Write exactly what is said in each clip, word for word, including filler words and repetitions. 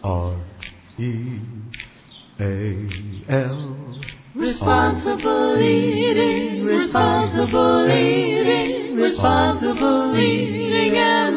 R E A L. Responsible eating, responsible eating, responsible eating and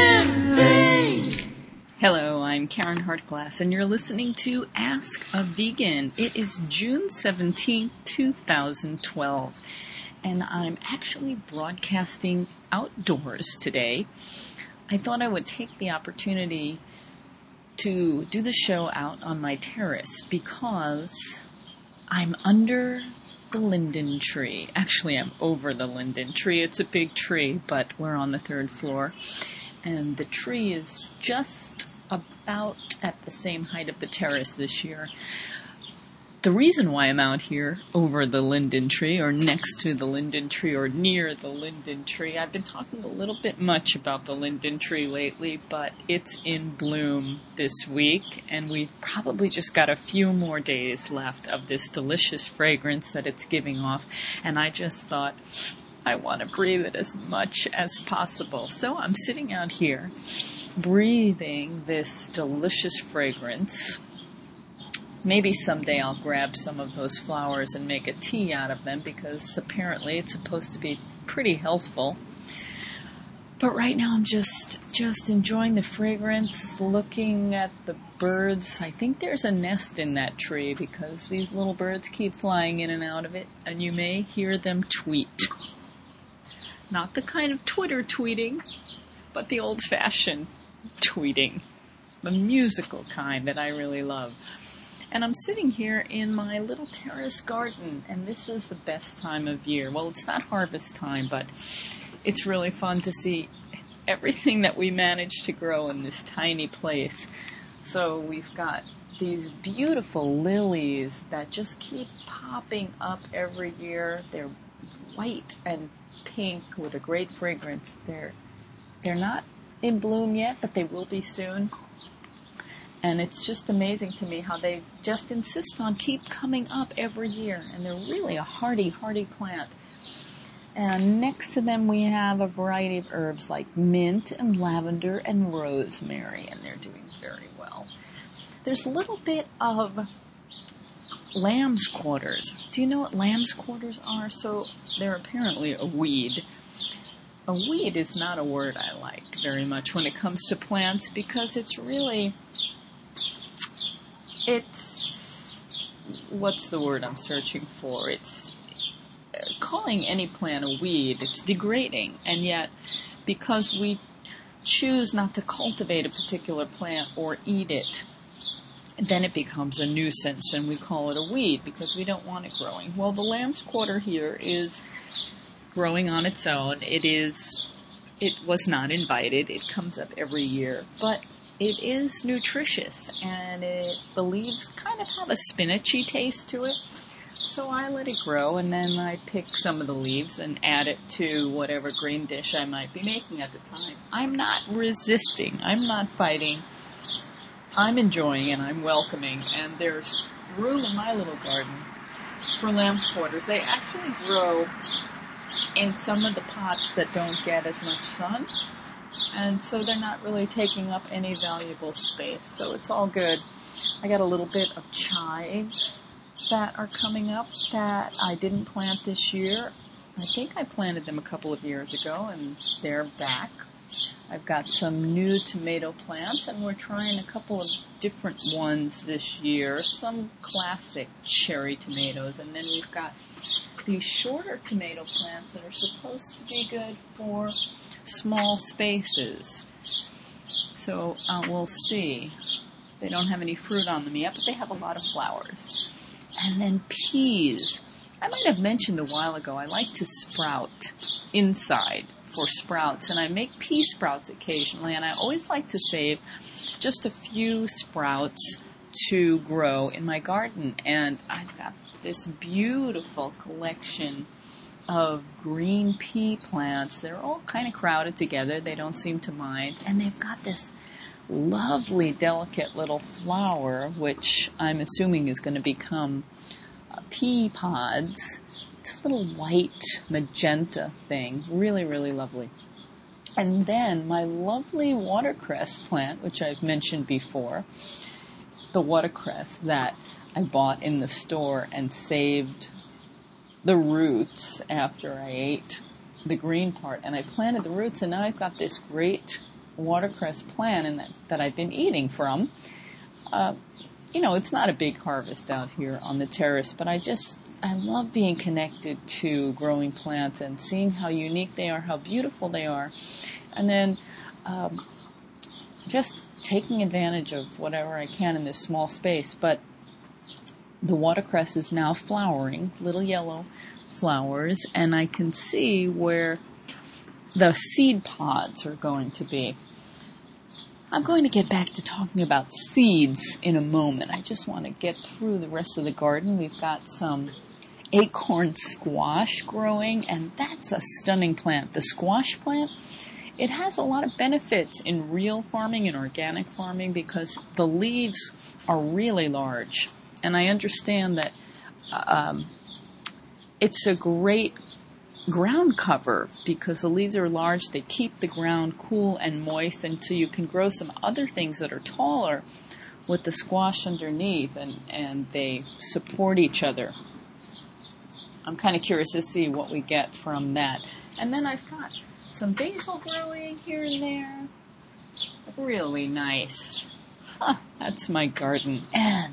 living. Hello, I'm Karen Hartglass, and you're listening to Ask a Vegan. It is June seventeenth, twenty twelve, and I'm actually broadcasting outdoors today. I thought I would take the opportunity to do the show out on my terrace because I'm under the linden tree. Actually, I'm over the linden tree. It's a big tree, but we're on the third floor, and the tree is just about at the same height of the terrace this year. The reason why I'm out here over the linden tree, or next to the linden tree, or near the linden tree, I've been talking a little bit much about the linden tree lately, but it's in bloom this week, and we've probably just got a few more days left of this delicious fragrance that it's giving off, and I just thought I want to breathe it as much as possible. So I'm sitting out here breathing this delicious fragrance. Maybe someday I'll grab some of those flowers and make a tea out of them, because apparently it's supposed to be pretty healthful. But right now I'm just just enjoying the fragrance, looking at the birds. I think there's a nest in that tree because these little birds keep flying in and out of it, and you may hear them tweet. Not the kind of Twitter tweeting, but the old-fashioned tweeting, the musical kind that I really love. And I'm sitting here in my little terrace garden, and this is the best time of year. Well, it's not harvest time, but it's really fun to see everything that we managed to grow in this tiny place. So we've got these beautiful lilies that just keep popping up every year. They're white and pink with a great fragrance. They're they're not in bloom yet, but they will be soon. And it's just amazing to me how they just insist on keep coming up every year. And they're really a hardy, hardy plant. And next to them we have a variety of herbs like mint and lavender and rosemary. And they're doing very well. There's a little bit of lamb's quarters. Do you know what lamb's quarters are? So they're apparently a weed. A weed is not a word I like very much when it comes to plants, because it's really... It's, what's the word I'm searching for? It's calling any plant a weed. It's degrading. And yet, because we choose not to cultivate a particular plant or eat it, then it becomes a nuisance and we call it a weed because we don't want it growing. Well, the lamb's quarter here is growing on its own. It is, it was not invited. It comes up every year. But it is nutritious, and it, the leaves kind of have a spinachy taste to it. So I let it grow, and then I pick some of the leaves and add it to whatever green dish I might be making at the time. I'm not resisting. I'm not fighting. I'm enjoying and I'm welcoming, and there's room in my little garden for lamb's quarters. They actually grow in some of the pots that don't get as much sun. And so they're not really taking up any valuable space. So it's all good. I got a little bit of chives that are coming up that I didn't plant this year. I think I planted them a couple of years ago, and they're back. I've got some new tomato plants, and we're trying a couple of different ones this year. Some classic cherry tomatoes, and then we've got these shorter tomato plants that are supposed to be good for small spaces. So uh, we'll see. They don't have any fruit on them yet, but they have a lot of flowers. And then peas. I might have mentioned a while ago, I like to sprout inside for sprouts, and I make pea sprouts occasionally, and I always like to save just a few sprouts to grow in my garden. And I've got this beautiful collection of green pea plants. They're all kind of crowded together. They don't seem to mind. And they've got this lovely, delicate little flower, which I'm assuming is going to become uh, pea pods. It's a little white magenta thing. Really, really lovely. And then my lovely watercress plant, which I've mentioned before, the watercress that I bought in the store and saved the roots after I ate the green part. And I planted the roots, and now I've got this great watercress plant and that, that I've been eating from. Uh, you know, it's not a big harvest out here on the terrace, but I just, I love being connected to growing plants and seeing how unique they are, how beautiful they are. And then um, just taking advantage of whatever I can in this small space. But the watercress is now flowering, little yellow flowers, and I can see where the seed pods are going to be. I'm going to get back to talking about seeds in a moment. I just want to get through the rest of the garden. We've got some acorn squash growing, and that's a stunning plant. The squash plant, it has a lot of benefits in real farming and organic farming because the leaves are really large. And I understand that um, it's a great ground cover because the leaves are large. They keep the ground cool and moist, and so you can grow some other things that are taller with the squash underneath, and, and they support each other. I'm kind of curious to see what we get from that. And then I've got some basil growing here and there. Really nice. Huh, that's my garden. And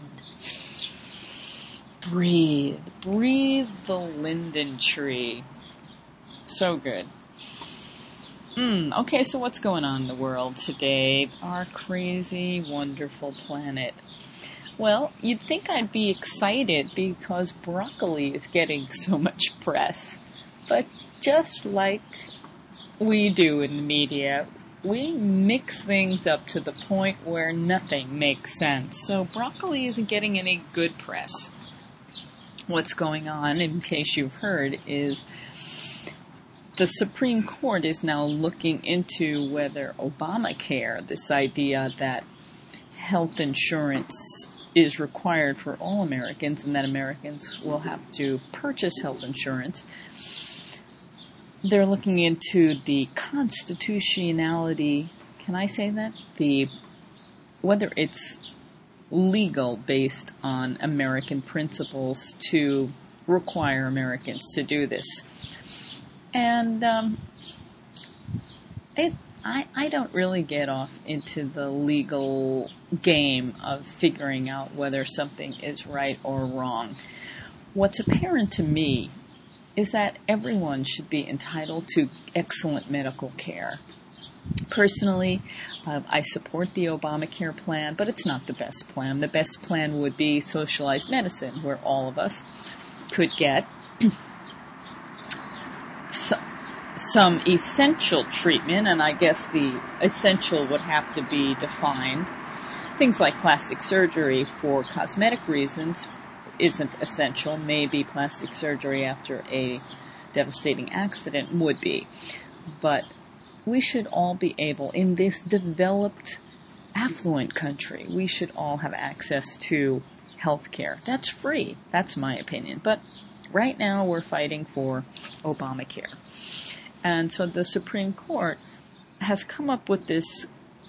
breathe. Breathe the linden tree. So good. Mm, okay, so what's going on in the world today? Our crazy, wonderful planet. Well, you'd think I'd be excited because broccoli is getting so much press. But just like we do in the media, we mix things up to the point where nothing makes sense. So broccoli isn't getting any good press. What's going on, in case you've heard, is the Supreme Court is now looking into whether Obamacare, this idea that health insurance is required for all Americans and that Americans will have to purchase health insurance, they're looking into the constitutionality, can I say that? The whether it's legal based on American principles to require Americans to do this. And um, it, I, I don't really get off into the legal game of figuring out whether something is right or wrong. What's apparent to me is that everyone should be entitled to excellent medical care. Personally, uh, I support the Obamacare plan, but it's not the best plan. The best plan would be socialized medicine, where all of us could get so, some essential treatment, and I guess the essential would have to be defined. Things like plastic surgery for cosmetic reasons isn't essential. Maybe plastic surgery after a devastating accident would be. But we should all be able, in this developed, affluent country, we should all have access to health care. That's free. That's my opinion. But right now we're fighting for Obamacare. And so the Supreme Court has come up with this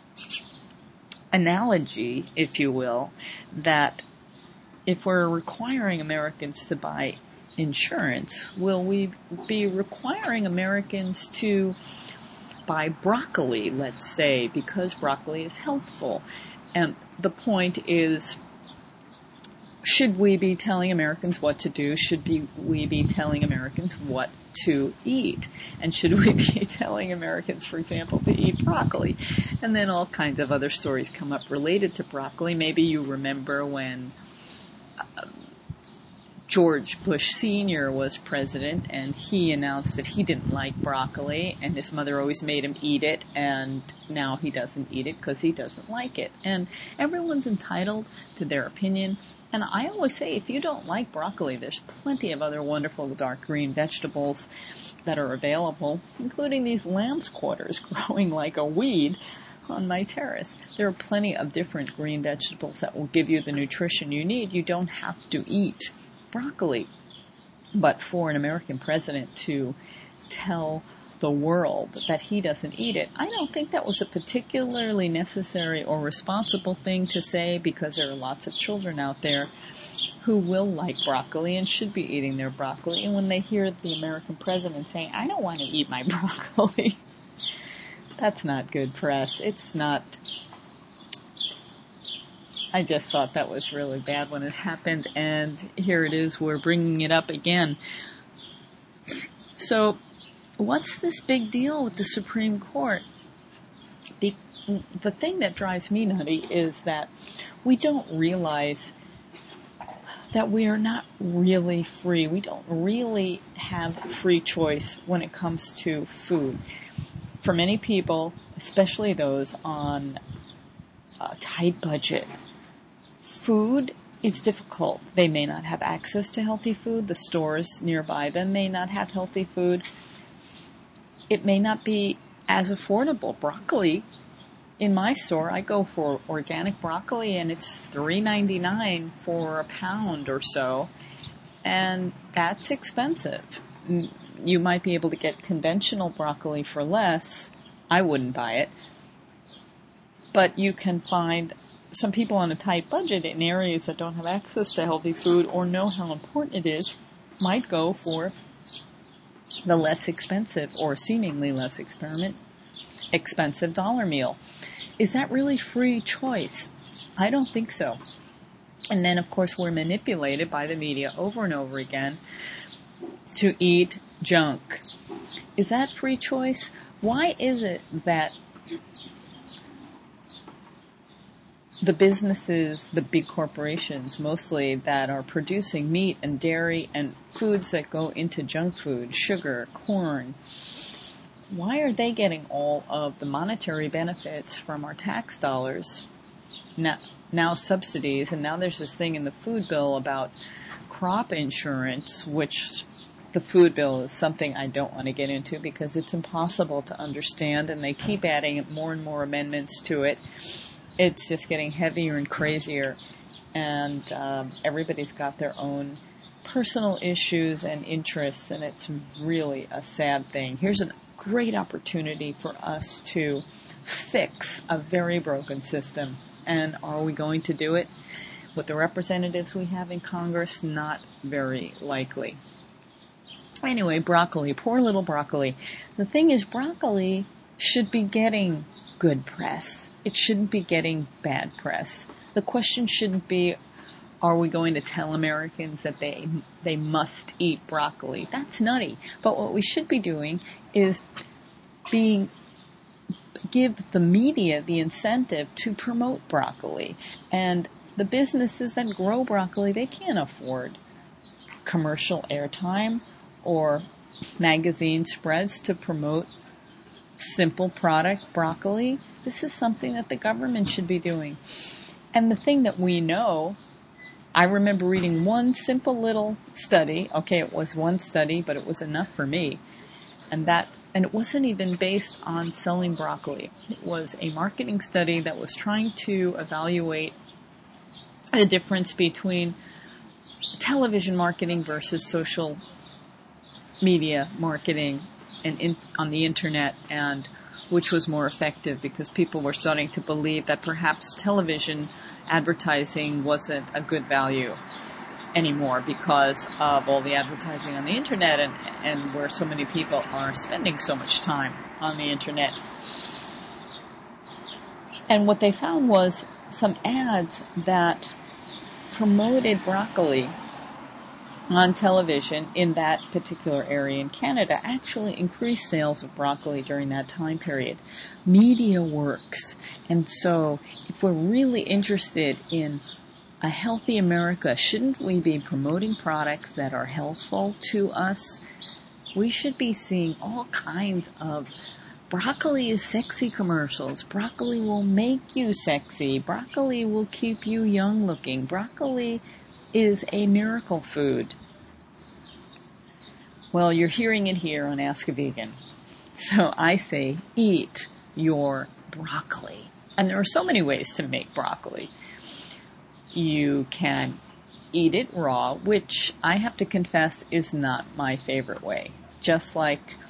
analogy, if you will, that if we're requiring Americans to buy insurance, will we be requiring Americans to buy broccoli, let's say, because broccoli is healthful? And the point is, should we be telling Americans what to do? Should be, we be telling Americans what to eat? And should we be telling Americans, for example, to eat broccoli? And then all kinds of other stories come up related to broccoli. Maybe you remember when uh, George Bush Senior was president, and he announced that he didn't like broccoli, and his mother always made him eat it, and now he doesn't eat it because he doesn't like it. And everyone's entitled to their opinion. And I always say, if you don't like broccoli, there's plenty of other wonderful dark green vegetables that are available, including these lamb's quarters growing like a weed on my terrace. There are plenty of different green vegetables that will give you the nutrition you need. You don't have to eat broccoli. But for an American president to tell the world that he doesn't eat it. I don't think that was a particularly necessary or responsible thing to say, because there are lots of children out there who will like broccoli and should be eating their broccoli. And when they hear the American president saying, I don't want to eat my broccoli, that's not good press. It's not. I just thought that was really bad when it happened, and here it is, we're bringing it up again. So, what's this big deal with the Supreme Court? The, the thing that drives me nutty is that we don't realize that we are not really free. We don't really have free choice when it comes to food. For many people, especially those on a tight budget, food is difficult. They may not have access to healthy food. The stores nearby them may not have healthy food. It may not be as affordable. Broccoli, in my store, I go for organic broccoli, and it's three ninety-nine for a pound or so, and that's expensive. You might be able to get conventional broccoli for less. I wouldn't buy it. But you can find some people on a tight budget in areas that don't have access to healthy food or know how important it is might go for the less expensive or seemingly less experiment, expensive dollar meal. Is that really free choice? I don't think so. And then, of course, we're manipulated by the media over and over again to eat junk. Is that free choice? Why is it that the businesses, the big corporations mostly, that are producing meat and dairy and foods that go into junk food, sugar, corn, why are they getting all of the monetary benefits from our tax dollars, now, now subsidies, and now there's this thing in the food bill about crop insurance, which the food bill is something I don't want to get into because it's impossible to understand, and they keep adding more and more amendments to it. It's just getting heavier and crazier, and um, everybody's got their own personal issues and interests, and it's really a sad thing. Here's a great opportunity for us to fix a very broken system, and are we going to do it with the representatives we have in Congress? Not very likely. Anyway, broccoli, poor little broccoli. The thing is, broccoli should be getting good press. It shouldn't be getting bad press. The question shouldn't be, are we going to tell Americans that they they must eat broccoli? That's nutty. But what we should be doing is being give the media the incentive to promote broccoli. And the businesses that grow broccoli, they can't afford commercial airtime or magazine spreads to promote simple product broccoli. This is something that the government should be doing. And the thing that we know, I remember reading one simple little study. Okay, it was one study, but it was enough for me. And that, and it wasn't even based on selling broccoli. It was a marketing study that was trying to evaluate the difference between television marketing versus social media marketing and in, on the internet, and which was more effective, because people were starting to believe that perhaps television advertising wasn't a good value anymore because of all the advertising on the internet, and, and where so many people are spending so much time on the internet. And what they found was some ads that promoted broccoli on television in that particular area in Canada actually increased sales of broccoli during that time period. Media works. And so if we're really interested in a healthy America, shouldn't we be promoting products that are healthful to us? We should be seeing all kinds of broccoli is sexy commercials. Broccoli will make you sexy. Broccoli will keep you young looking. Broccoli is a miracle food. Well, you're hearing it here on Ask a Vegan. So I say, eat your broccoli. And there are so many ways to make broccoli. You can eat it raw, which I have to confess is not my favorite way. Just like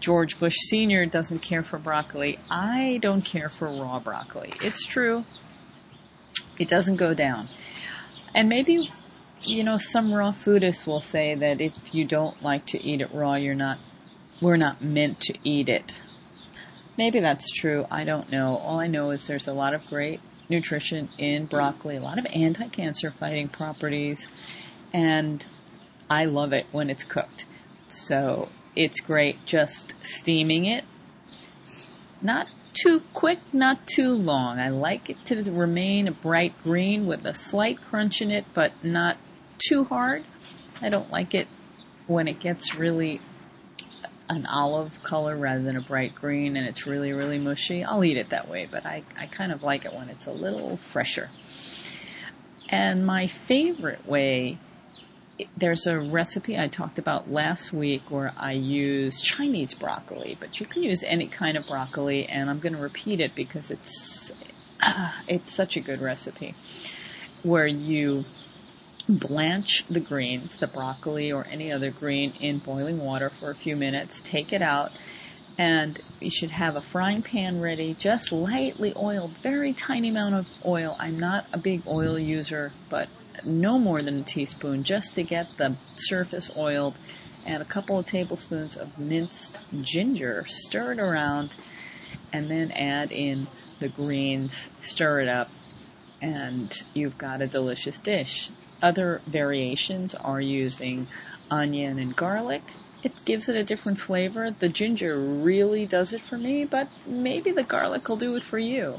George Bush Senior doesn't care for broccoli. I don't care for raw broccoli. It's true. It doesn't go down. And maybe, you know, some raw foodists will say that if you don't like to eat it raw, you're not, we're not meant to eat it. Maybe that's true. I don't know. All I know is there's a lot of great nutrition in broccoli, a lot of anti-cancer fighting properties, and I love it when it's cooked. So it's great just steaming it. Not too quick, not too long. I like it to remain a bright green with a slight crunch in it, but not too hard. I don't like it when it gets really an olive color rather than a bright green and it's really, really mushy. I'll eat it that way, but I, I kind of like it when it's a little fresher. And my favorite way, there's a recipe I talked about last week where I use Chinese broccoli, but you can use any kind of broccoli, and I'm going to repeat it because it's uh, it's such a good recipe, where you blanch the greens, the broccoli or any other green, in boiling water for a few minutes, take it out, and you should have a frying pan ready, just lightly oiled, very tiny amount of oil. I'm not a big oil user, but no more than a teaspoon, just to get the surface oiled. Add a couple of tablespoons of minced ginger, stir it around, and then add in the greens, stir it up, and you've got a delicious dish. Other variations are using onion and garlic. It gives it a different flavor. The ginger really does it for me, but maybe the garlic will do it for you.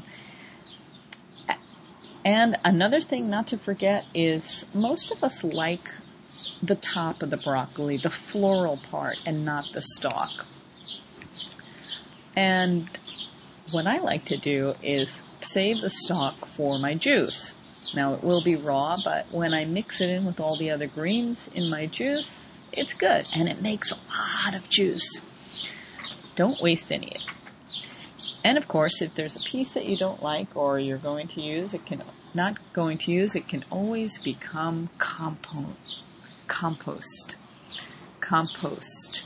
And another thing not to forget is most of us like the top of the broccoli, the floral part, and not the stalk. And what I like to do is save the stalk for my juice. Now, it will be raw, but when I mix it in with all the other greens in my juice, it's good, and it makes a lot of juice. Don't waste any of it. And of course, if there's a piece that you don't like or you're going to use, it can not going to use, it can always become compost. Compost. Compost.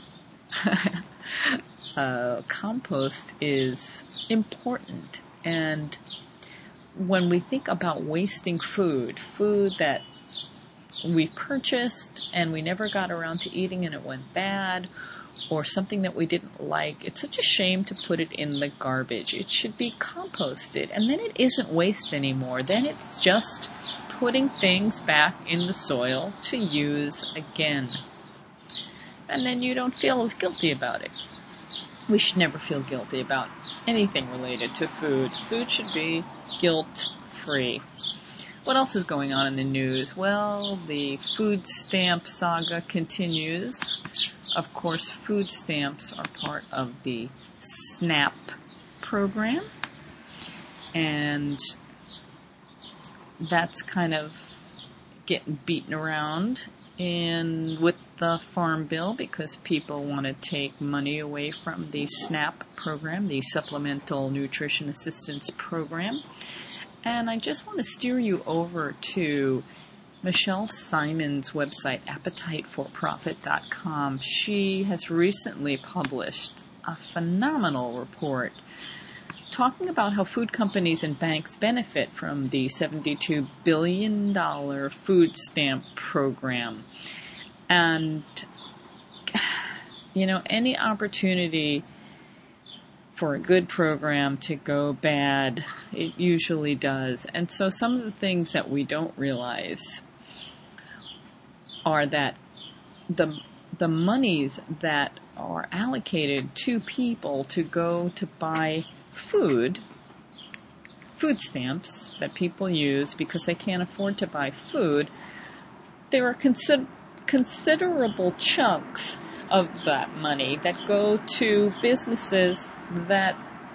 uh, compost is important. And when we think about wasting food, food that we purchased and we never got around to eating and it went bad, or something that we didn't like, it's such a shame to put it in the garbage. It should be composted, and then it isn't waste anymore. Then it's just putting things back in the soil to use again. And then you don't feel as guilty about it. We should never feel guilty about anything related to food. Food should be guilt-free. What else is going on in the news? Well, the food stamp saga continues. Of course, food stamps are part of the SNAP program, and that's kind of getting beaten around in with the Farm Bill because people want to take money away from the SNAP program, the Supplemental Nutrition Assistance Program. And I just want to steer you over to Michelle Simon's website, appetite for profit dot com. She has recently published a phenomenal report talking about how food companies and banks benefit from the seventy-two billion dollars food stamp program. And, you know, any opportunity for a good program to go bad, it usually does. And so some of the things that we don't realize are that the the monies that are allocated to people to go to buy food, food stamps that people use because they can't afford to buy food, there are consider- considerable chunks of that money that go to businesses that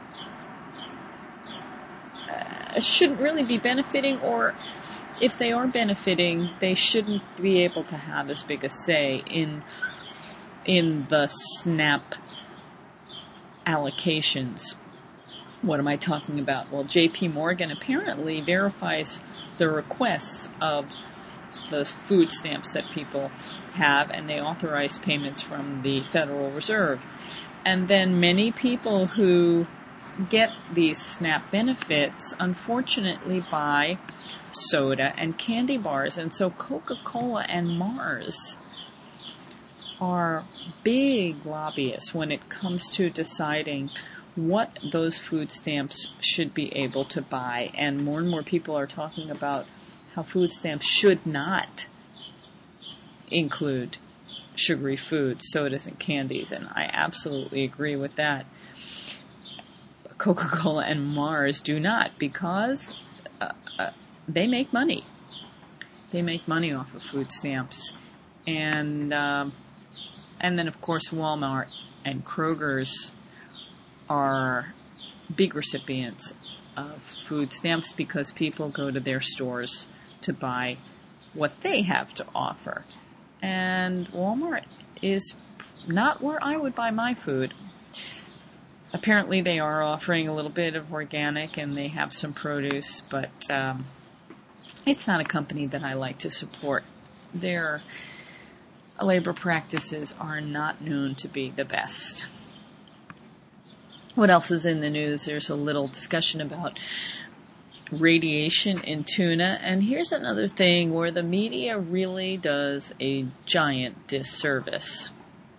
uh, shouldn't really be benefiting, or if they are benefiting, they shouldn't be able to have as big a say in in the SNAP allocations. What am I talking about? Well, J P Morgan apparently verifies the requests of the food stamps that people have, and they authorize payments from the Federal Reserve. And then many people who get these SNAP benefits, unfortunately, buy soda and candy bars. And so Coca-Cola and Mars are big lobbyists when it comes to deciding what those food stamps should be able to buy. And more and more people are talking about how food stamps should not include sugary foods, sodas, and candies. And I absolutely agree with that. Coca-Cola and Mars do not, because uh, uh, they make money. They make money off of food stamps. And um, and then, of course, Walmart and Kroger's are big recipients of food stamps because people go to their stores to buy what they have to offer. And Walmart is not where I would buy my food. Apparently they are offering a little bit of organic and they have some produce, but um, it's not a company that I like to support. Their labor practices are not known to be the best. What else is in the news? There's a little discussion about radiation in tuna. And here's another thing where the media really does a giant disservice.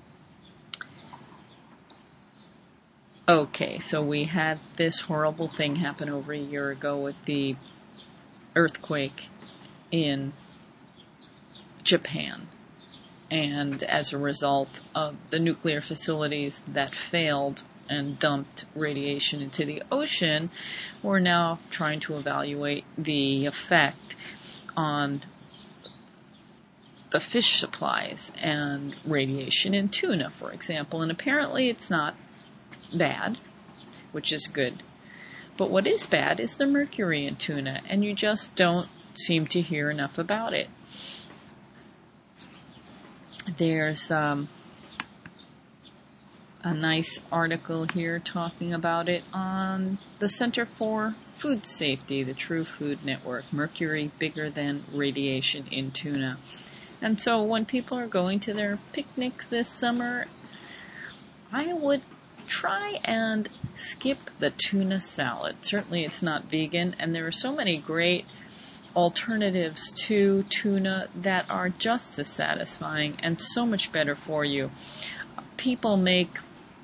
Okay, so we had this horrible thing happen over a year ago with the earthquake in Japan. And as a result of the nuclear facilities that failed and dumped radiation into the ocean, we're now trying to evaluate the effect on the fish supplies and radiation in tuna, for example. And apparently it's not bad, which is good. But what is bad is the mercury in tuna, and you just don't seem to hear enough about it. There's um, a nice article here talking about it on the Center for Food Safety, the True Food Network. Mercury bigger than radiation in tuna. And so when people are going to their picnics this summer, I would try and skip the tuna salad. Certainly it's not vegan, and there are so many great alternatives to tuna that are just as satisfying and so much better for you. People make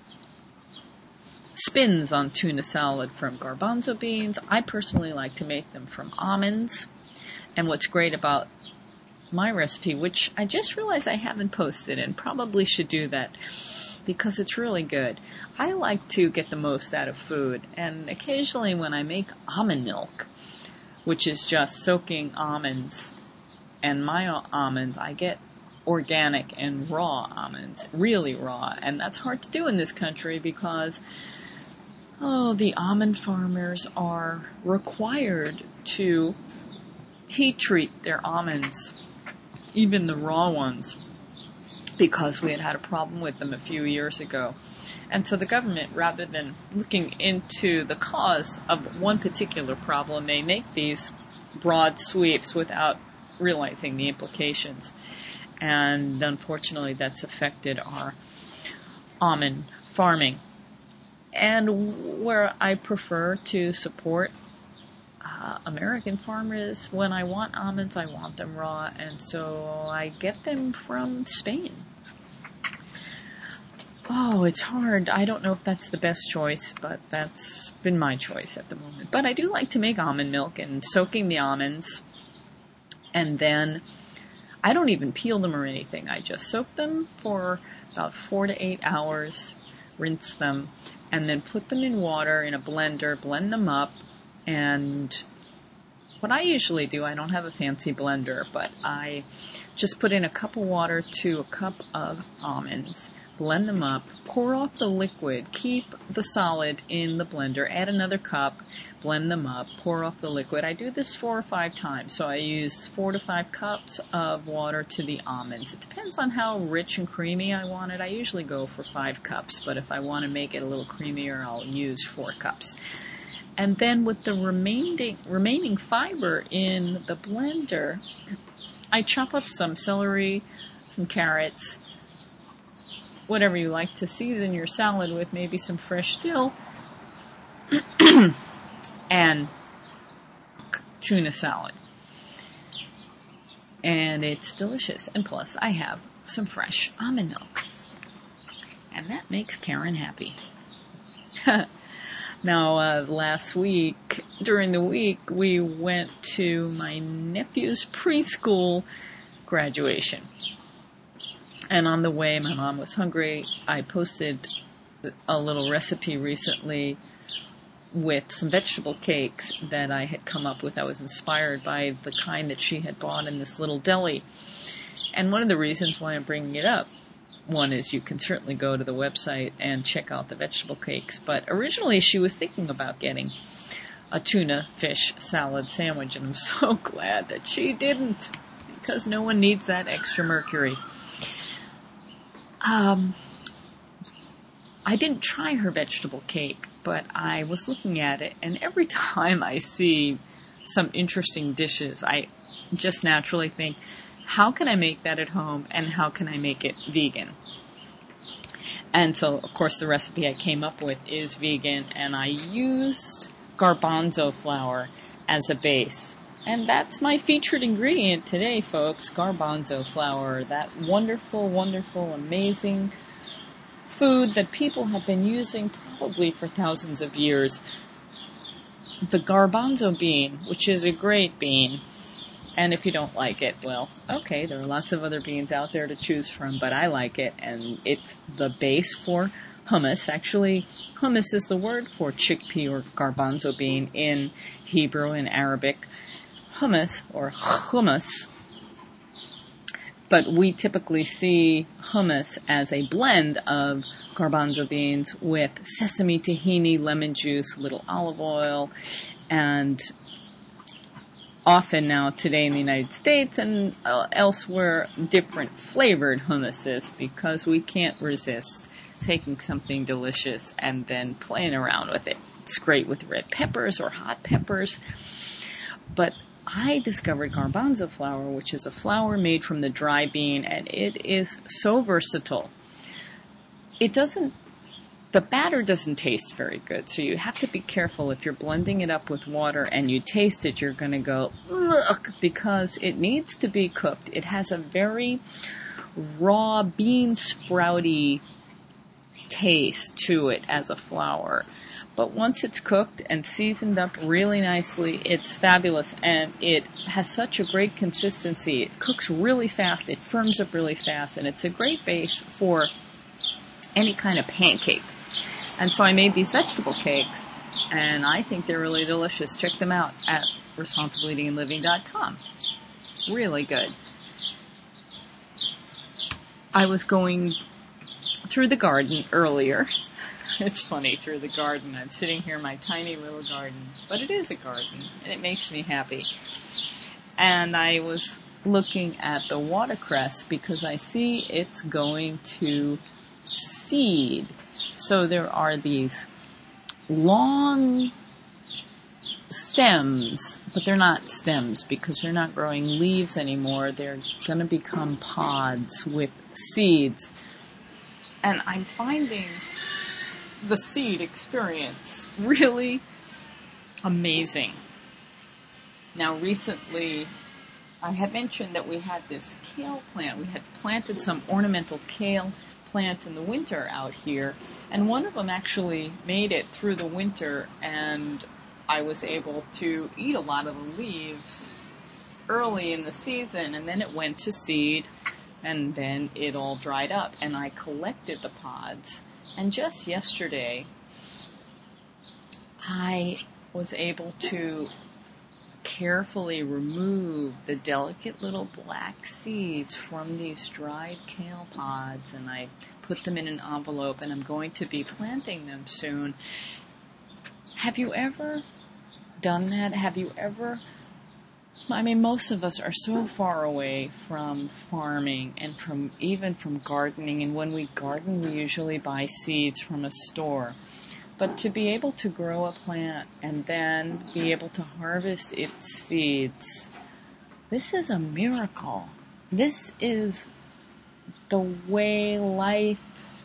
spins on tuna salad from garbanzo beans. I personally like to make them from almonds. And what's great about my recipe, which I just realized I haven't posted and probably should do that because it's really good. I like to get the most out of food, and occasionally when I make almond milk, which is just soaking almonds, and my almonds, I get organic and raw almonds, really raw, and that's hard to do in this country because, oh, the almond farmers are required to heat treat their almonds, even the raw ones, because we had had a problem with them a few years ago. And so the government, rather than looking into the cause of one particular problem, they make these broad sweeps without realizing the implications. And unfortunately, that's affected our almond farming. And where I prefer to support uh, American farmers, when I want almonds, I want them raw. And so I get them from Spain. Oh, it's hard. I don't know if that's the best choice, but that's been my choice at the moment. But I do like to make almond milk and soaking the almonds. And then I don't even peel them or anything. I just soak them for about four to eight hours, rinse them, and then put them in water in a blender, blend them up. And what I usually do, I don't have a fancy blender, but I just put in a cup of water to a cup of almonds. Blend them up, pour off the liquid, keep the solid in the blender, add another cup, blend them up, pour off the liquid. I do this four or five times, so I use four to five cups of water to the almonds. It depends on how rich and creamy I want it. I usually go for five cups, but if I want to make it a little creamier, I'll use four cups. And then with the remaining remaining fiber in the blender, I chop up some celery, some carrots, whatever you like to season your salad with, maybe some fresh dill and tuna salad. And it's delicious. And plus, I have some fresh almond milk. And that makes Karen happy. Now, uh, last week, during the week, we went to my nephew's preschool graduation. And on the way, my mom was hungry. I posted a little recipe recently with some vegetable cakes that I had come up with. I was inspired by the kind that she had bought in this little deli. And one of the reasons why I'm bringing it up, one is you can certainly go to the website and check out the vegetable cakes. But originally she was thinking about getting a tuna fish salad sandwich. And I'm so glad that she didn't, because no one needs that extra mercury. Um, I didn't try her vegetable cake, but I was looking at it, and every time I see some interesting dishes, I just naturally think, how can I make that at home, and how can I make it vegan? And so, of course, the recipe I came up with is vegan, and I used garbanzo flour as a base. And that's my featured ingredient today, folks, garbanzo flour, that wonderful, wonderful, amazing food that people have been using probably for thousands of years. The garbanzo bean, which is a great bean, and if you don't like it, well, okay, there are lots of other beans out there to choose from, but I like it, and it's the base for hummus. Actually, hummus is the word for chickpea or garbanzo bean in Hebrew and Arabic. Hummus, or hummus, but we typically see hummus as a blend of garbanzo beans with sesame, tahini, lemon juice, a little olive oil, and often now today in the United States and elsewhere, different flavored hummuses, because we can't resist taking something delicious and then playing around with it. It's great with red peppers or hot peppers, but I discovered garbanzo flour, which is a flour made from the dry bean, and it is so versatile. It doesn't, the batter doesn't taste very good, so you have to be careful if you're blending it up with water and you taste it, you're going to go, ugh, because it needs to be cooked. It has a very raw bean sprouty taste to it as a flour. But once it's cooked and seasoned up really nicely, it's fabulous, and it has such a great consistency. It cooks really fast, it firms up really fast, and it's a great base for any kind of pancake. And so I made these vegetable cakes, and I think they're really delicious. Check them out at responsible eating and living dot com. Really good. I was going through the garden earlier. It's funny, through the garden. I'm sitting here in my tiny little garden, but it is a garden, and it makes me happy. And I was looking at the watercress because I see it's going to seed. So there are these long stems, but they're not stems because they're not growing leaves anymore. They're going to become pods with seeds. And I'm finding the seed experience really amazing. Now, recently, I had mentioned that we had this kale plant. We had planted some ornamental kale plants in the winter out here, and one of them actually made it through the winter, and I was able to eat a lot of the leaves early in the season, and then it went to seed, and then it all dried up, and I collected the pods. And just yesterday, I was able to carefully remove the delicate little black seeds from these dried kale pods, and I put them in an envelope, and I'm going to be planting them soon. Have you ever done that? Have you ever... I mean, most of us are so far away from farming and from even from gardening, and when we garden, we usually buy seeds from a store. But to be able to grow a plant and then be able to harvest its seeds, this is a miracle. This is the way life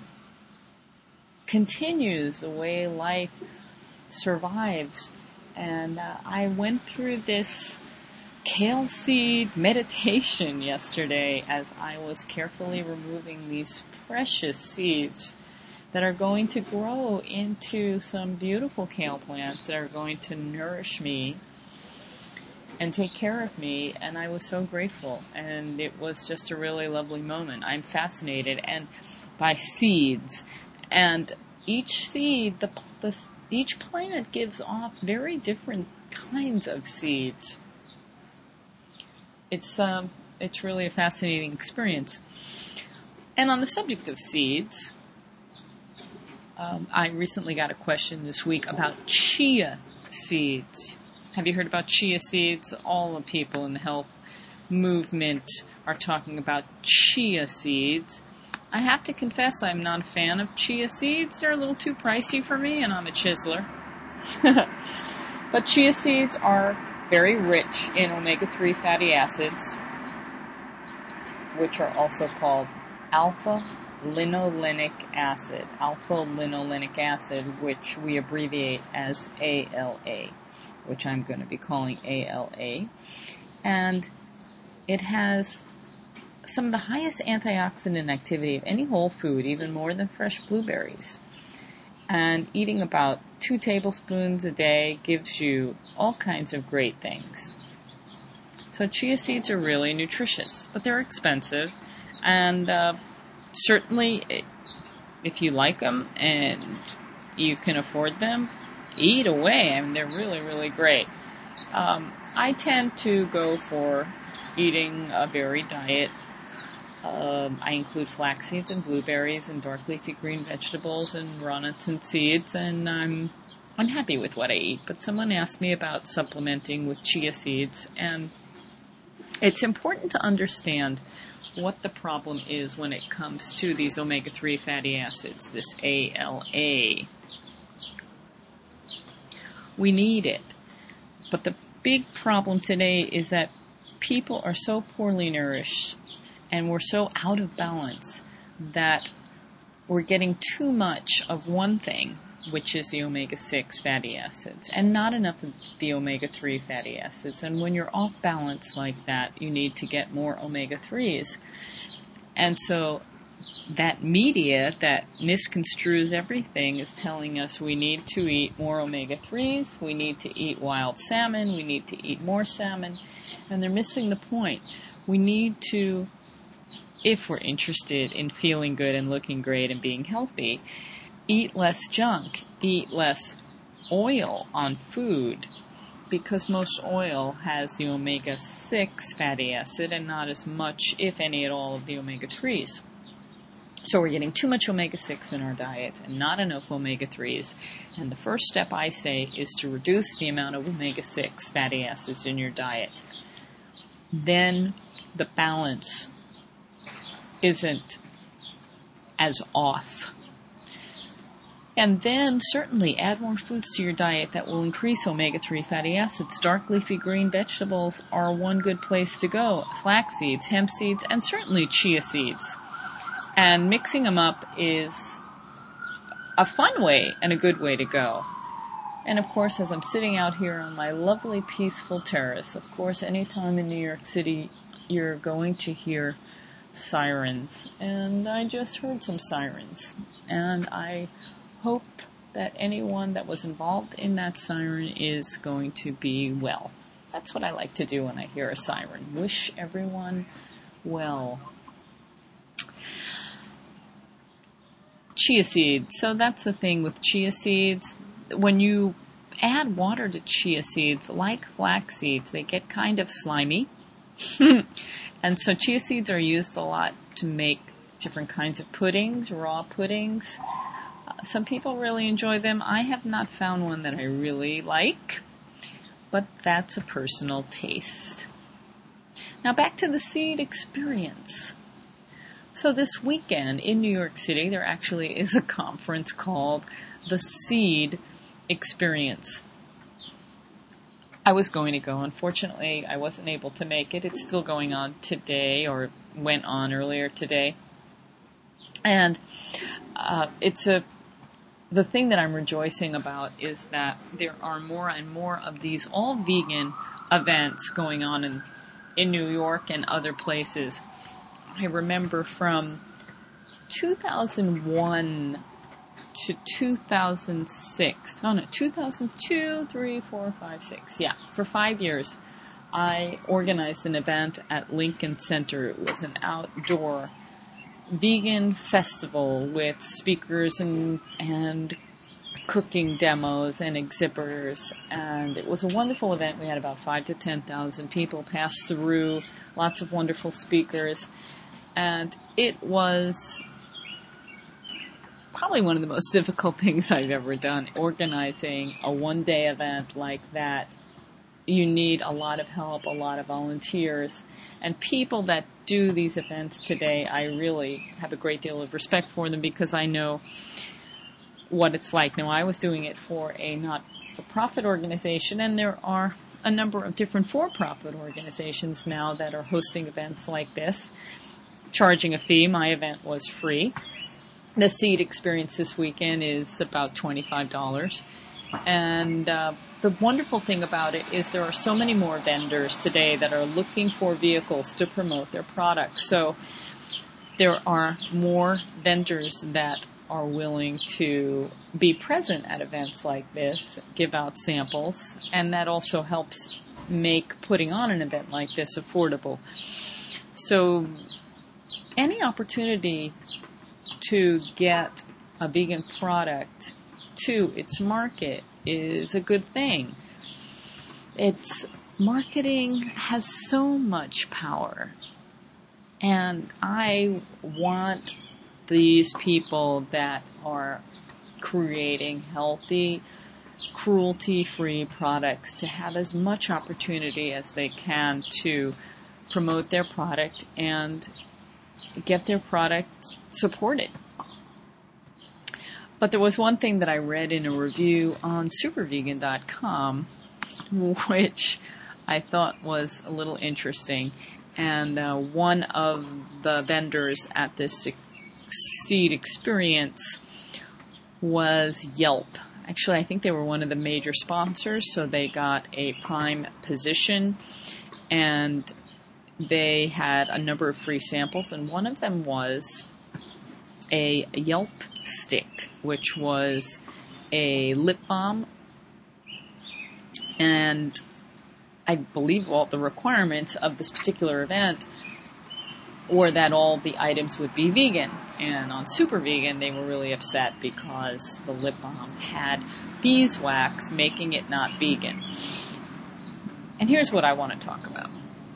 continues the way life survives. And uh, I went through this kale seed meditation yesterday as I was carefully removing these precious seeds that are going to grow into some beautiful kale plants that are going to nourish me and take care of me. And I was so grateful, and it was just a really lovely moment. I'm fascinated and by seeds, and each seed, the, the each plant gives off very different kinds of seeds. It's um, it's really a fascinating experience. And on the subject of seeds, um, I recently got a question this week about chia seeds. Have you heard about chia seeds? All the people in the health movement are talking about chia seeds. I have to confess I'm not a fan of chia seeds. They're a little too pricey for me, and I'm a chiseler. But chia seeds are very rich in omega three fatty acids, which are also called alpha-linolenic acid. Alpha-linolenic acid, which we abbreviate as A L A, which I'm going to be calling A L A. And it has some of the highest antioxidant activity of any whole food, even more than fresh blueberries. And eating about two tablespoons a day gives you all kinds of great things. So chia seeds are really nutritious, but they're expensive. And uh, certainly, if you like them and you can afford them, eat away. I mean, they're really, really great. Um, I tend to go for eating a varied diet. Um, I include flax seeds and blueberries and dark leafy green vegetables and raw nuts and seeds, and I'm unhappy with what I eat. But someone asked me about supplementing with chia seeds, and it's important to understand what the problem is when it comes to these omega three fatty acids, this A L A. We need it. But the big problem today is that people are so poorly nourished and we're so out of balance that we're getting too much of one thing, which is the omega six fatty acids, and not enough of the omega three fatty acids. And when you're off balance like that, you need to get more omega threes. And so that media that misconstrues everything is telling us we need to eat more omega threes, we need to eat wild salmon, we need to eat more salmon, and they're missing the point. We need to, if we're interested in feeling good and looking great and being healthy, eat less junk, eat less oil on food, because most oil has the omega six fatty acid and not as much, if any at all, of the omega threes. So we're getting too much omega six in our diet and not enough omega threes. And the first step, I say, is to reduce the amount of omega six fatty acids in your diet. Then the balance isn't as off. And then certainly add more foods to your diet that will increase omega three fatty acids. Dark leafy green vegetables are one good place to go. Flax seeds, hemp seeds, and certainly chia seeds. And mixing them up is a fun way and a good way to go. And of course, as I'm sitting out here on my lovely peaceful terrace, of course, anytime in New York City, you're going to hear sirens. And I just heard some sirens. And I hope that anyone that was involved in that siren is going to be well. That's what I like to do when I hear a siren. Wish everyone well. Chia seeds. So that's the thing with chia seeds. When you add water to chia seeds, like flax seeds, they get kind of slimy. And so chia seeds are used a lot to make different kinds of puddings, raw puddings. Uh, some people really enjoy them. I have not found one that I really like, but that's a personal taste. Now back to the seed experience. So this weekend in New York City, there actually is a conference called the Seed Experience. I was going to go. Unfortunately, I wasn't able to make it. It's still going on today, or went on earlier today. And uh, it's a the thing that I'm rejoicing about is that there are more and more of these all vegan events going on in, in New York and other places. I remember from two thousand one to two thousand six, oh no, two thousand two, three, four, five, six, yeah, for five years, I organized an event at Lincoln Center. It was an outdoor vegan festival with speakers and and cooking demos and exhibitors, and it was a wonderful event. We had about five to ten thousand people pass through, lots of wonderful speakers, and it was probably one of the most difficult things I've ever done, organizing a one-day event like that. You need a lot of help, a lot of volunteers, and people that do these events today, I really have a great deal of respect for them because I know what it's like. Now, I was doing it for a not-for-profit organization, and there are a number of different for-profit organizations now that are hosting events like this, charging a fee. My event was free. The Seed experience this weekend is about twenty-five dollars. And uh, the wonderful thing about it is there are so many more vendors today that are looking for vehicles to promote their products. So there are more vendors that are willing to be present at events like this, give out samples, and that also helps make putting on an event like this affordable. So any opportunity to get a vegan product to its market is a good thing. It's marketing has so much power, and I want these people that are creating healthy, cruelty-free products to have as much opportunity as they can to promote their product and get their product supported. But there was one thing that I read in a review on super vegan dot com, which I thought was a little interesting. And uh, one of the vendors at this Seed experience was Yelp. Actually, I think they were one of the major sponsors, so they got a prime position, and they had a number of free samples, and one of them was a Yelp stick, which was a lip balm, and I believe all the requirements of this particular event were that all the items would be vegan. And on Super Vegan, they were really upset because the lip balm had beeswax, making it not vegan. And here's what I want to talk about.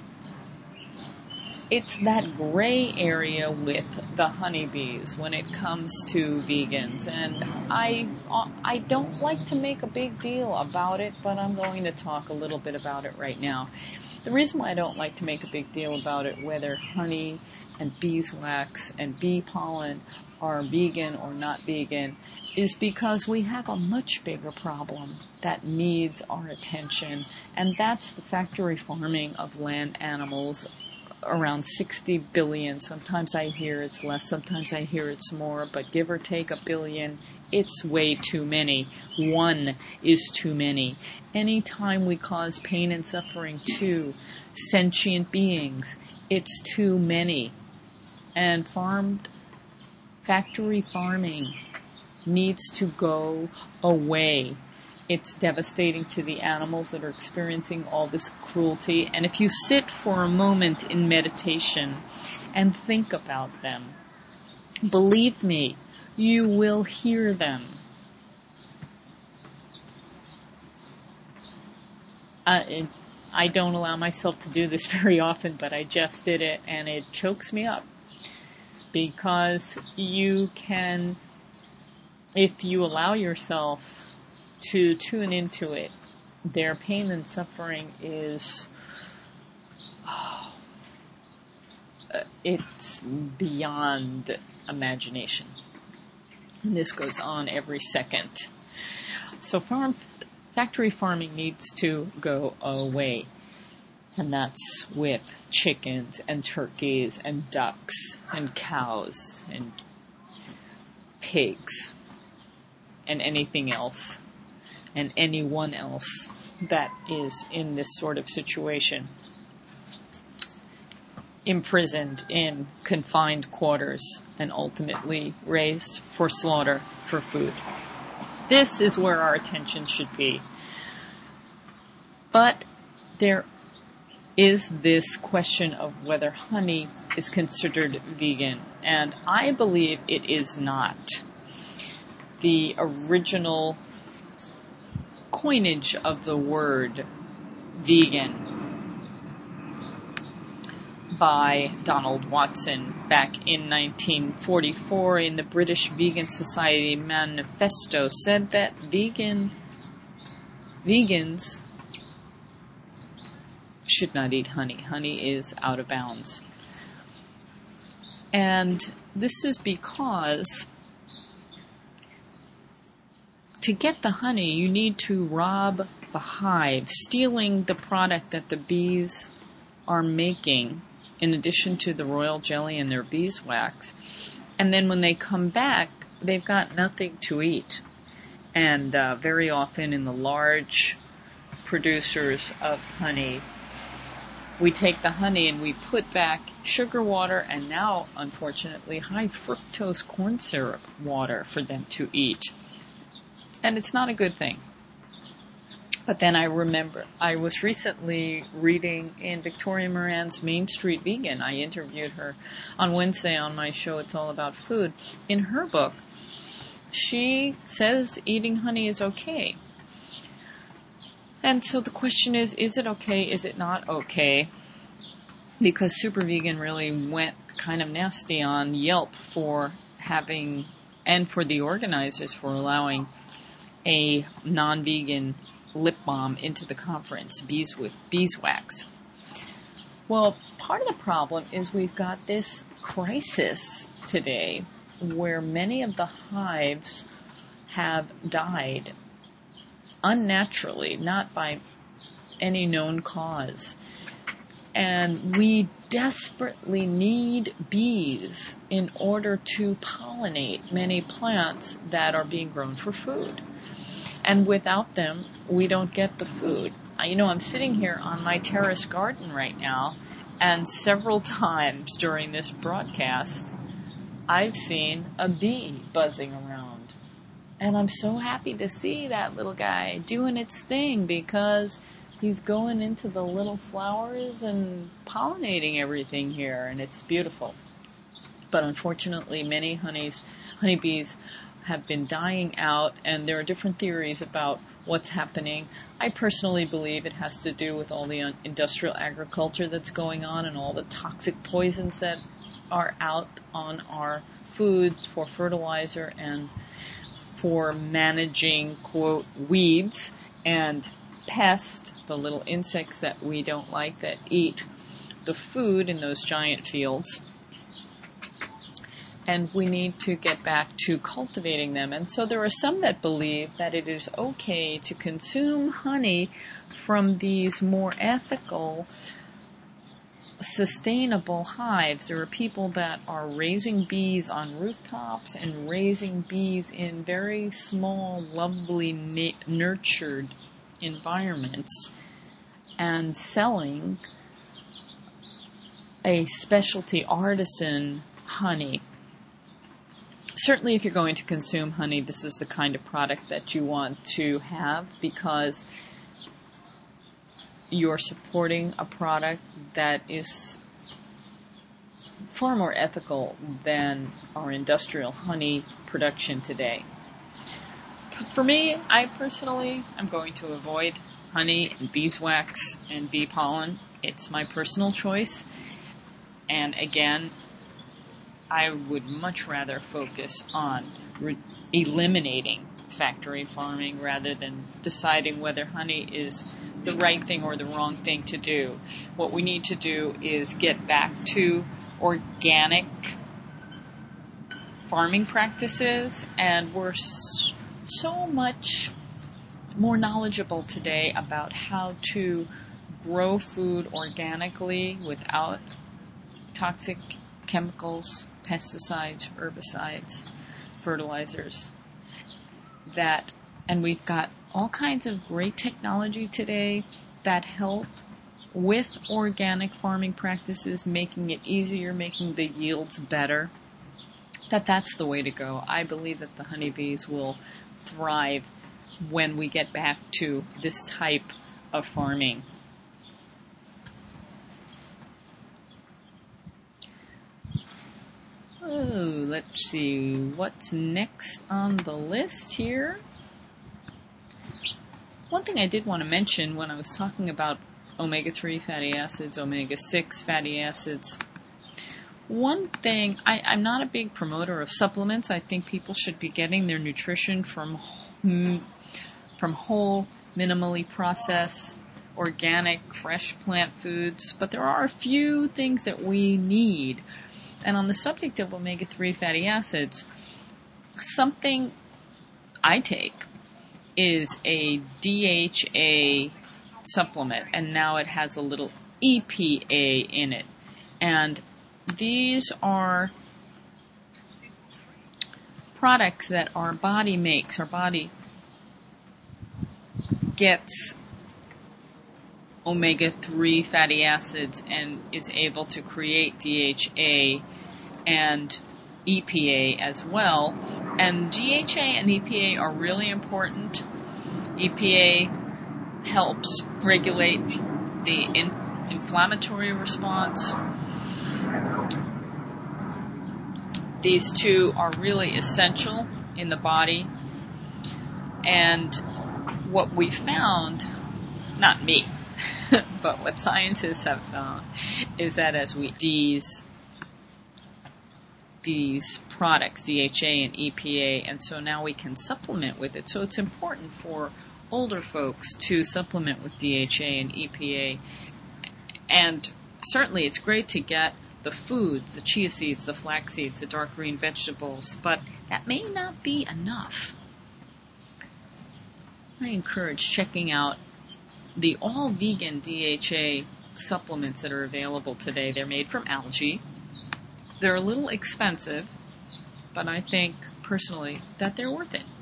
It's that gray area with the honeybees when it comes to vegans. And I I don't like to make a big deal about it, but I'm going to talk a little bit about it right now. The reason why I don't like to make a big deal about it, whether honey and beeswax and bee pollen are vegan or not vegan, is because we have a much bigger problem that needs our attention, and that's the factory farming of land animals. Around sixty billion. Sometimes I hear it's less, sometimes I hear it's more, but give or take a billion, it's way too many. One is too many. Anytime we cause pain and suffering to sentient beings, it's too many. And farmed, factory farming needs to go away. It's devastating to the animals that are experiencing all this cruelty. And if you sit for a moment in meditation and think about them, believe me, you will hear them. Uh, it, I don't allow myself to do this very often, but I just did it, and it chokes me up. Because you can, if you allow yourself to tune into it, their pain and suffering is, oh, it's beyond imagination. And this goes on every second. So farm, factory farming needs to go away. And that's with chickens and turkeys and ducks and cows and pigs. and anything else and anyone else that is in this sort of situation, imprisoned in confined quarters and ultimately raised for slaughter for food. This is where our attention should be. But there is this question of whether honey is considered vegan, and I believe it is not. The original coinage of the word vegan by Donald Watson back in nineteen forty-four in the British Vegan Society Manifesto said that vegan vegans should not eat honey. Honey is out of bounds. And this is because to get the honey, you need to rob the hive, stealing the product that the bees are making, in addition to the royal jelly and their beeswax. And then when they come back, they've got nothing to eat. And uh, very often in the large producers of honey, we take the honey and we put back sugar water and now, unfortunately, high fructose corn syrup water for them to eat. And it's not a good thing. But then I remember, I was recently reading in Victoria Moran's Main Street Vegan. I interviewed her on Wednesday on my show, It's All About Food. In her book, she says eating honey is okay. And so the question is, is it okay? Is it not okay? Because Super Vegan really went kind of nasty on Yelp for having, and for the organizers for allowing a non-vegan lip balm into the conference, bees with beeswax. Well, part of the problem is we've got this crisis today where many of the hives have died unnaturally, not by any known cause. And we desperately need bees in order to pollinate many plants that are being grown for food. And without them, we don't get the food. You know, I'm sitting here on my terrace garden right now, and several times during this broadcast, I've seen a bee buzzing around. And I'm so happy to see that little guy doing its thing because he's going into the little flowers and pollinating everything here, and it's beautiful. But unfortunately, many honeys, honeybees have been dying out, and there are different theories about what's happening. I personally believe it has to do with all the industrial agriculture that's going on and all the toxic poisons that are out on our foods for fertilizer and for managing, quote, weeds and pests, the little insects that we don't like that eat the food in those giant fields. And we need to get back to cultivating them. And so there are some that believe that it is okay to consume honey from these more ethical, sustainable hives. There are people that are raising bees on rooftops and raising bees in very small, lovely, na- nurtured environments and selling a specialty artisan honey. Certainly, if you're going to consume honey, this is the kind of product that you want to have because you're supporting a product that is far more ethical than our industrial honey production today. For me, I personally am going to avoid honey and beeswax and bee pollen. It's my personal choice. And again, I would much rather focus on re- eliminating factory farming rather than deciding whether honey is the right thing or the wrong thing to do. What we need to do is get back to organic farming practices, and we're s- so much more knowledgeable today about how to grow food organically without toxic chemicals, pesticides, herbicides, fertilizers. that, and we've got all kinds of great technology today that help with organic farming practices, making it easier, making the yields better, that that's the way to go. I believe that the honeybees will thrive when we get back to this type of farming. Oh, let's see, what's next on the list here? One thing I did want to mention when I was talking about omega three fatty acids, omega six fatty acids, one thing, I, I'm not a big promoter of supplements. I think people should be getting their nutrition from from whole, minimally processed, organic, fresh plant foods. But there are a few things that we need. And on the subject of omega three fatty acids, something I take is a D H A supplement, and now it has a little E P A in it. And these are products that our body makes. Our body gets omega three fatty acids and is able to create D H A and E P A as well. And D H A and E P A are really important. E P A helps regulate the in- inflammatory response. These two are really essential in the body. And what we found, not me, but what scientists have found, is that as we these these products, D H A and E P A, and so now we can supplement with it. So it's important for older folks to supplement with D H A and E P A. And certainly it's great to get the foods, the chia seeds, the flax seeds, the dark green vegetables, but that may not be enough. I encourage checking out the all-vegan D H A supplements that are available today. They're made from algae. They're a little expensive, but I think, personally, that they're worth it.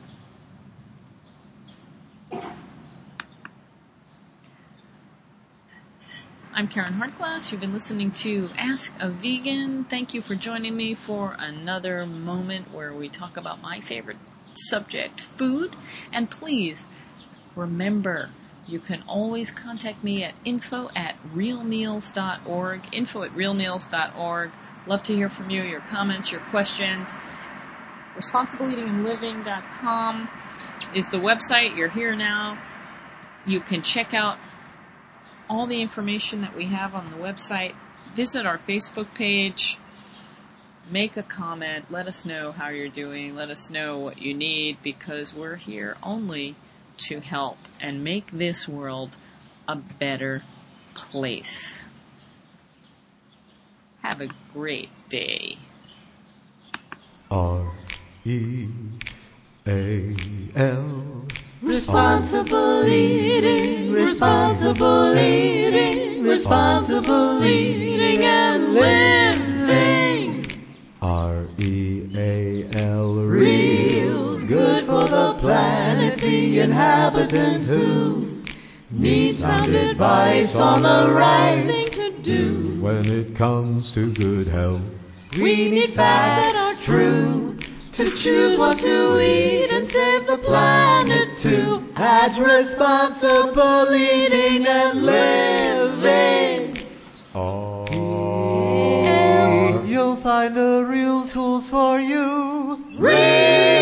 I'm Karen Hartglass. You've been listening to Ask a Vegan. Thank you for joining me for another moment where we talk about my favorite subject, food. And please, remember, you can always contact me at info at realmeals dot org, info at realmeals dot org. Love to hear from you, your comments, your questions. responsible eating and living dot com is the website. You're here now. You can check out all the information that we have on the website. Visit our Facebook page. Make a comment. Let us know how you're doing. Let us know what you need, because we're here only to help and make this world a better place. Have a great day. R E A L Responsible eating, responsible eating, responsible eating and living. R E A L Real good for the planet, the inhabitants who need sound advice on the right thing to do. When it comes to good health, We need facts that are true to choose what to eat and save the planet too. That's responsible eating and living. R You'll find the real tools for you. Real